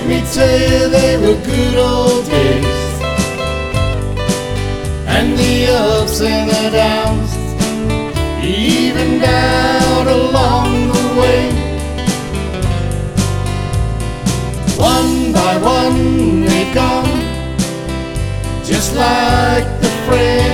me tell you they were good old days, and the ups and the downs evened out along the way. One by one they've gone, just like the friends